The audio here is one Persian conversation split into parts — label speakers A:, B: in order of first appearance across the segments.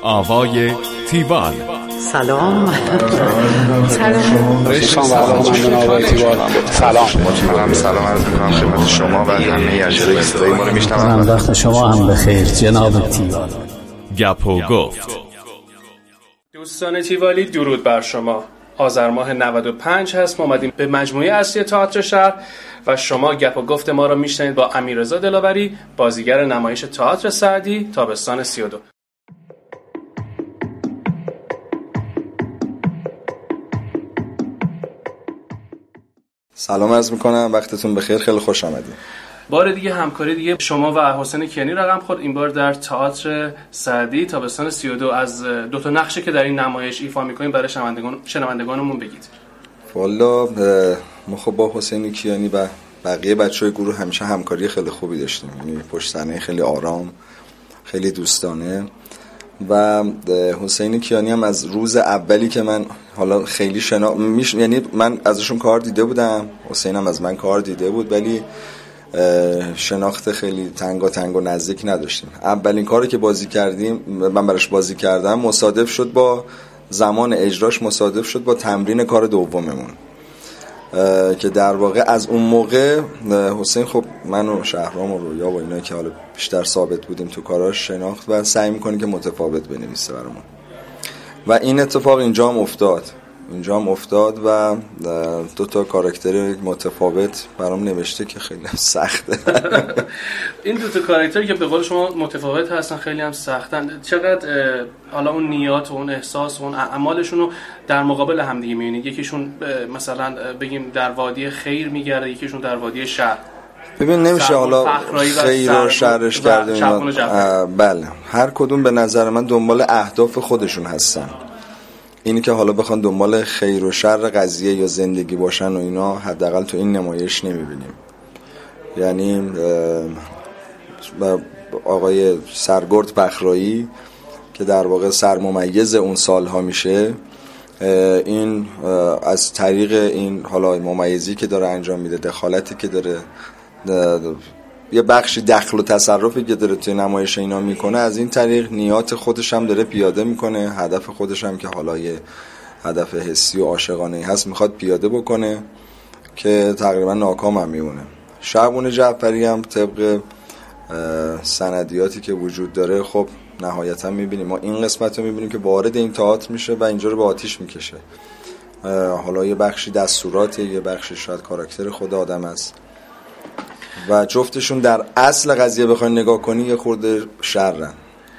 A: آوای تیوال.
B: سلام.
C: سلام عرض می‌کنم خدمت شما و همه اجرای صدای ما رو میشنوند.
B: وقت شما هم بخیر جناب تیوال.
A: گپ و گفت.
D: دوستان تیوالی درود بر شما. آذر ماه 95 هست، ما اومدیم به مجموعه اصلی تئاتر شهر و شما گپ و گفت ما رو میشنوید با امیررضا دلاوری، بازیگر نمایش تئاتر سعدی تابستان 32.
E: سلام عرض میکنم، وقتتون بخیر، خیلی خوش آمدید.
D: بار دیگه همکاری دیگه شما و حسین کیانی رقم خورد، این بار در تئاتر سعدی تابستان 32. از دو تا نقشی که در این نمایش ایفا میکنیم برای شنوندگانمون بگید.
E: والا ما خب با حسین کیانی و بقیه بچهای گروه همیشه همکاری خیلی خوبی داشتیم، یعنی پشت صحنه خیلی آرام، خیلی دوستانه. و حسین کیانی هم از روز اولی که من حالا خیلی یعنی من ازشون کار دیده بودم، حسین هم از من کار دیده بود، ولی شناخت خیلی تنگ و نزدیک نداشتیم. اولین کاری که بازی کردیم، من براش بازی کردم، مصادف شد با زمان اجراش، مصادف شد با تمرین کار دوممون که در واقع از اون موقع حسین خب من و شهرام و رویا و اینا که حالا بیشتر ثابت بودیم تو کاراش شناخت و سعی میکنه که متفاوت بنویسه برامون و این اتفاق اینجا هم افتاد و دو تا کاراکتر متفاوت برام نوشته که خیلی سخته.
D: این دو تا کاراکتری که به قول شما متفاوت هستن خیلی هم سختن. چقدر حالا اون نیات و اون احساس و اون اعمالشون رو در مقابل هم دیگه می‌بینید؟ یکیشون مثلا بگیم در وادی خیر میگرده، یکیشون در وادی شر.
E: ببین نمیشه حالا خیر و شرش کرده. بله، هر کدوم به نظر من دنبال اهداف خودشون هستن. اینی که حالا بخوان دنبال خیر و شر قضیه یا زندگی باشن و اینا حداقل تو این نمایش نمیبینیم. یعنی آقای سرگرد بخرایی که در واقع سرممیز اون سالها میشه، این از طریق این حالا ممیزی که داره انجام میده، دخالتی که داره، یه بخشی دخل و تصرفی که داره توی نمایش اینا میکنه، از این طریق نیات خودش هم داره پیاده میکنه، هدف خودش هم که حالا یه هدف حسی و عاشقانه‌ای هست میخواد پیاده بکنه که تقریبا ناکام هم میمونه. شعبون جعفری هم طبق سندیاتی که وجود داره خب نهایتا میبینیم، ما این قسمت رو میبینیم که وارد این تئاتر میشه و اینجا رو به آتیش میکشه. حالا یه بخشی دستوراته، یه بخشی شاید کاراکتر خود آدم است و جفتشون در اصل قضیه بخواین نگاه کنی یه خورده شرن.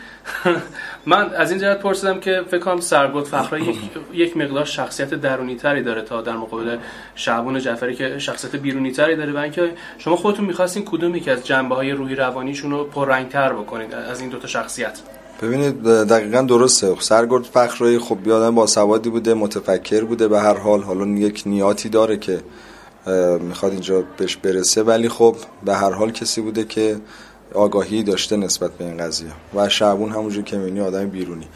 D: من از این جهت پرسیدم که فکر کنم سرگرد فخرایی یک مقدار شخصیت درونی تری داره تا در مقابل شعبون جعفری که شخصیت بیرونی تری داره، و اینکه شما خودتون می‌خواستین کدوم یکی از جنبه‌های روحی روانیشون رو پررنگ‌تر بکنید از این دو تا شخصیت؟
E: ببینید دقیقاً درسته. سرگرد فخرایی خب آدم باسوادی بوده، متفکر بوده، به هر حال حالا یک نیاتی داره که میخواد اینجا بهش برسه، ولی خب به هر حال کسی بوده که آگاهی داشته نسبت به این قضیه. و شعبون همونجور که می‌بینی آدم بیرونی.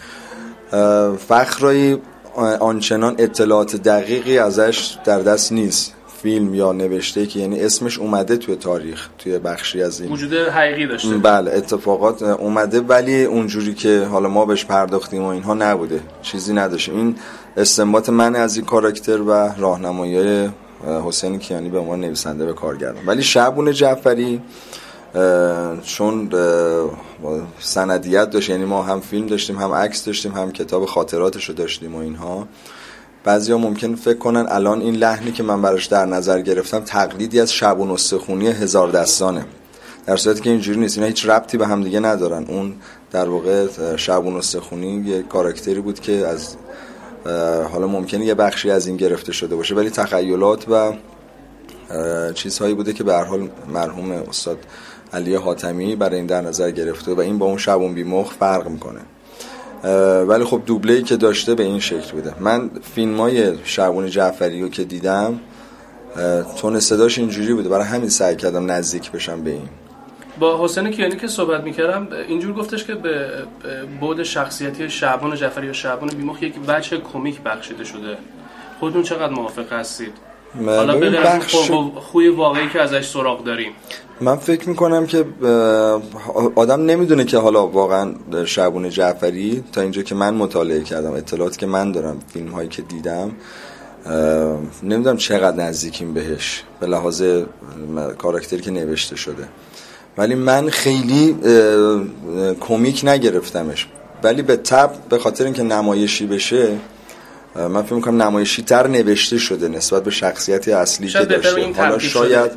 E: فخرایی آنچنان اطلاعات دقیقی ازش در دست نیست، فیلم یا نوشته که یعنی اسمش اومده توی تاریخ، توی بخشی از این
D: وجود حقیقی داشته،
E: بله اتفاقات اومده، ولی اونجوری که حالا ما بهش پرداختیم و اینها نبوده، چیزی نداشته. این استنباط من از این کاراکتر و راهنمایی حسین کیانی به عنوان نویسنده به کار گردم. ولی شعبون جعفری چون سندیت داشت، یعنی ما هم فیلم داشتیم، هم عکس داشتیم، هم کتاب خاطراتشو داشتیم و اینها، بعضیا ممکن فکر کنن الان این لحنی که من براش در نظر گرفتم تقلیدی از شعبون استخونی هزار دستانه، در صورتی که اینجوری نیست. اینا هیچ ربطی به هم دیگه ندارن. اون در واقع شعبون استخونی یه کاراکتری بود که از حالا ممکنه یه بخشی از این گرفته شده باشه، ولی تخیلات و چیزهایی بوده که به هر حال مرحوم استاد علی حاتمی برای این در نظر گرفته و این با اون شعبون بیمخ فرق میکنه. ولی خب دوبله‌ای که داشته به این شکل بوده. من فیلمای شعبون جعفری رو که دیدم تون صداش اینجوری بوده، برای همین سعی کردم نزدیک بشم به این.
D: با حسین کیانی که صحبت میکردم اینجور گفتش که به بعد شخصیتی شعبان جعفری یا شعبان بیمخ یک وجه کمیک بخشیده شده. خودتون چقدر موافق هستید؟ حالا به خوی واقعی که ازش سراغ داریم.
E: من فکر میکنم که آدم نمیدونه که حالا واقعا شعبون جعفری تا اینجا که من مطالعه کردم، اطلاعاتی که من دارم، فیلم هایی که دیدم، نمیدونم چقدر نزدیکیم بهش به لحاظ کاراکتری که نوشته شده، ولی من خیلی کمیک نگرفتمش، ولی به طب به خاطر اینکه نمایشی بشه من فکر میکنم نمایشی تر نوشته شده نسبت به شخصیتی اصلی که داشته. حالا شاید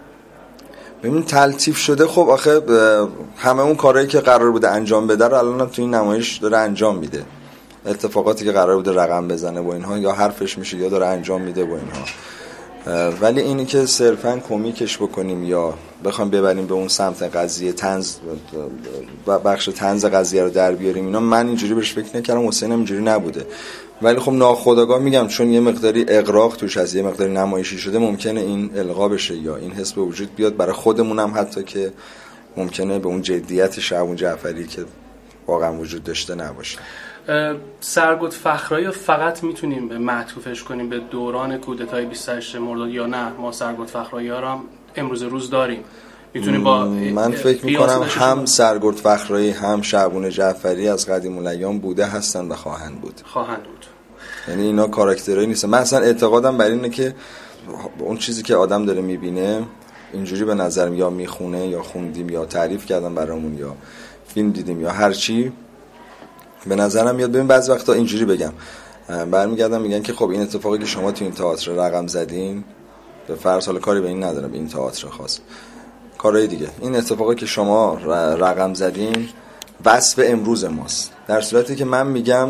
E: ببین تلطیف شده. خب آخه همه اون کارهایی که قرار بوده انجام بده رو الان تو این نمایش داره انجام میده. اتفاقاتی که قرار بوده رقم بزنه با اینها یا حرفش میشه یا داره انجام میده با اینها. ولی اینی که صرفاً کمیکش بکنیم یا بخوام ببریم به اون سمت قضیه طنز و بخش طنز قضیه رو در بیاریم، اینا من اینجوری بهش فکر نکردم، حسین هم اینجوری نبوده. ولی خب ناخودآگاه میگم چون یه مقداری اغراق توش از یه مقداری نمایشی شده ممکنه این القا بشه یا این حس به وجود بیاد برای خودمون هم، حتی که ممکنه به اون جدیت شعبون جعفری که واقعا وجود داشته نباشه.
D: سرگود فخرایی فقط میتونیم معطوفش کنیم به دوران کودتای 28 مرداد یا نه ما سرگود فخرایی ها رو هم امروز روز داریم؟ میتونیم با
E: من فکر میکنم هم سرگود فخرایی هم شعبون جعفری از قدیم الایام بوده هستن و خواهند بود. یعنی اینا کاراکترایی نیستن. من اصلا اعتقادم بر اینه که اون چیزی که آدم داره میبینه اینجوری به نظرم یا میخونه یا خوندیم یا تعریف کردن برامون یا فیلم دیدیم یا هر چی، به نظرم میاد. ببین بعضی وقتا اینجوری بگم برمیگردم میگن که خب این اتفاقی که شما تو این تئاتر رقم زدین، به فرض حالا کاری به این ندارم این تئاتر خاص، کارهای دیگه، این اتفاقی که شما رقم زدین وصف امروز ماست. در صورتی که من میگم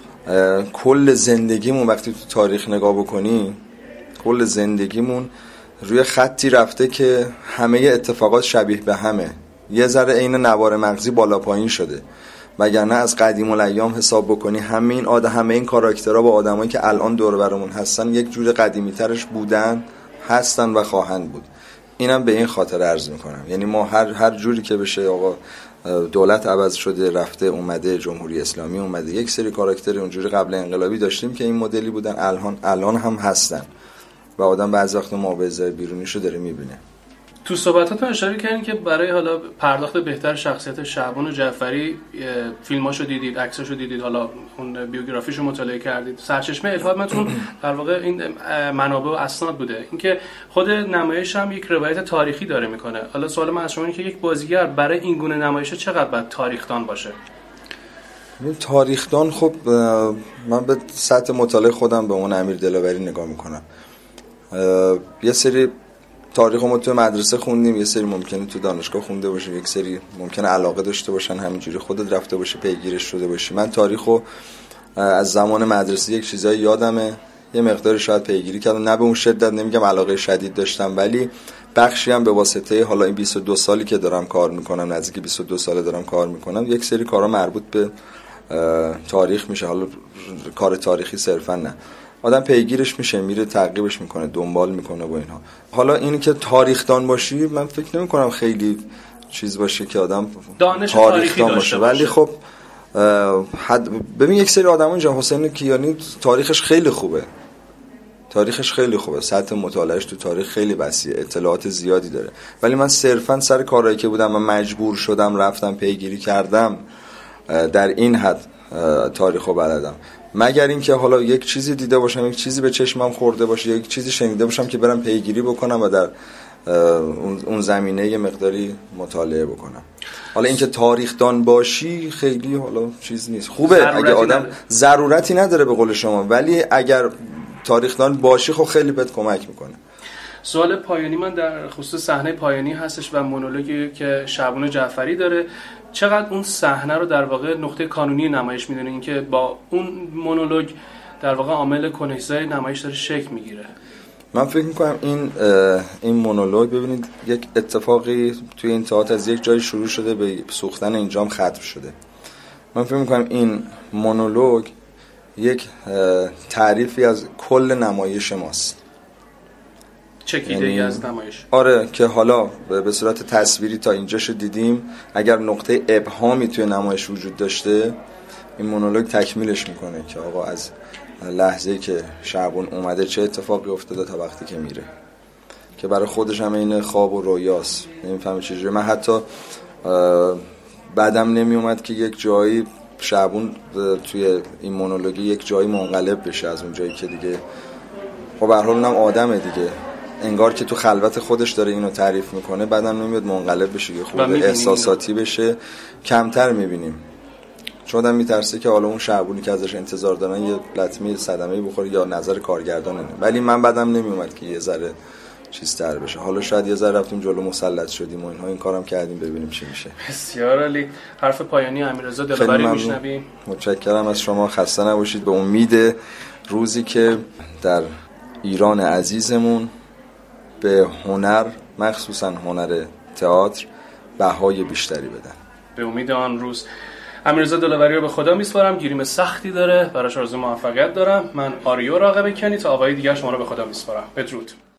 E: کل زندگیمون وقتی تو تاریخ نگاه بکنی، کل زندگیمون روی خطی رفته که همه اتفاقات شبیه به همه، یه ذره عین نوار مغزی بالا پایین شده. وگرنه از قدیم الایام حساب بکنی همه این کاراکترها با آدمایی که الان دور برمون هستن یک جور قدیمی ترش بودن، هستن و خواهند بود. اینم به این خاطر عرض میکنم. یعنی ما هر جوری که بشه آقا دولت عوض شده رفته اومده، جمهوری اسلامی اومده، یک سری کاراکتر اونجوری قبل انقلابی داشتیم که این مدلی بودن، الان هم هستن و آدم بعضی وقت موعظه بیرونیشو داره میبینه.
D: تو صحبتاتون اشاره کردین که برای حالا پرداخت بهتر شخصیت شعبون جعفری فیلماشو دیدید، عکساشو دیدید، حالا اون بیوگرافیشو مطالعه کردید. سرچشمه الهامتون در واقع این منابع و اسناد بوده. اینکه خود نمایش هم یک روایت تاریخی داره میکنه. حالا سوال من از شما اینه که یک بازیگر برای این گونه نمایش چقدر باید تاریخ‌دان باشه؟
E: تاریخ‌دان خب من به سطح مطالعه خودم به اون امیر دلاوری نگاه میکنم. یه سری تاریخ ما تو مدرسه خوندیم، یه سری ممکنه تو دانشگاه خونده باشیم، یک سری ممکنه علاقه داشته باشن، همینجوری خودت رفته باشی پیگیرش شده باشی. من تاریخو از زمان مدرسه یک چیزایی یادمه، یه مقداری شاید پیگیری کردم، نه به اون شدت، نمیگم علاقه شدید داشتم، ولی بخشی هم به واسطه حالا این 22 سالی که دارم کار میکنم، نزدیک 22 ساله دارم کار میکنم، یک سری کارا مربوط به تاریخ میشه. حالا کار تاریخی صرفا نه، آدم پیگیرش میشه، میره تعقیبش میکنه، دنبال میکنه با اینها. حالا اینی که تاریخدان باشی من فکر نمی کنم خیلی چیز باشه که آدم تاریخدان باشه، ولی خب ببین یک سری آدم اونجا، حسین کیانی تاریخش خیلی خوبه، سطح مطالعهش تو تاریخ خیلی وسیعه، اطلاعات زیادی داره، ولی من صرفا سر کارهایی که بودم و مجبور شدم رفتم پیگیری کردم در این حد تاریخو بلدم. مگر اینکه حالا یک چیزی دیده باشم، یک چیزی به چشمم خورده باشه، یک چیزی شنیده باشم که برم پیگیری بکنم و در اون زمینه یه مقداری مطالعه بکنم. حالا اینکه تاریخدان باشی خیلی حالا چیز نیست، خوبه اگه آدم ضرورتی نداره به قول شما، ولی اگر تاریخدان باشی خب خیلی بهت کمک میکنه.
D: سوال پایانی من در خصوص صحنه پایانی هستش و مونولوگی که شعبون جعفری داره. چقدر اون صحنه رو در واقع نقطه کانونی نمایش میدونه، اینکه با اون مونولوگ در واقع عامل کنش‌زای نمایش داره شکل میگیره؟
E: من فکر میکنم این مونولوگ، ببینید یک اتفاقی توی این تئاتر از یک جای شروع شده به سوختن اینجام ختم شده. من فکر میکنم این مونولوگ یک تعریفی از کل نمایش ماست،
D: چکیده‌ای از نمایش.
E: آره، که حالا به صورت تصویری تا اینجاشو دیدیم، اگر نقطه ابهامی توی نمایش وجود داشته این مونولوگ تکمیلش میکنه که آقا از لحظه‌ای که شعبون اومده چه اتفاقی افتاده تا وقتی که میره، که برای خودش هم این خواب و رویاست. نمیفهمه چجوری. من حتی بعدم نمی اومد که یک جایی شعبون توی این مونولوگی یک جایی منقلب بشه از اون جایی که دیگه خب به هر حال اونم آدمه دیگه، انگار که تو خلوت خودش داره اینو تعریف میکنه، بعدم نمیاد منقلب بشه که خود احساساتی بشه. کمتر میبینیم چون آدم میترسه که حالا اون شعبونی که ازش انتظار دارن یه لطمه صدمه‌ای بخوره یا نظر کارگردان اینه. ولی من بعدم نمیومد که یه ذره چیز تر بشه. حالا شاید یه ذره رفتیم جلو مسلط شدیم و اینها، این کارم کردیم ببینیم چی میشه.
D: بسیار عالی. حرف پایانی امیررضا دلبری میشنویم.
E: متشکرم از شما. خسته نباشید. به امید روزی که در ایران عزیزمون به هنر، مخصوصا هنر تئاتر، بهای بیشتری بدن.
D: به امید آن روز. امیررضا دلبری رو به خدا میسپارم. گیریم سختی داره، براش آرزوی موفقیت دارم. من آریو راغب کنی تا آقای دیگر شما رو به خدا میسپارم. بدرود.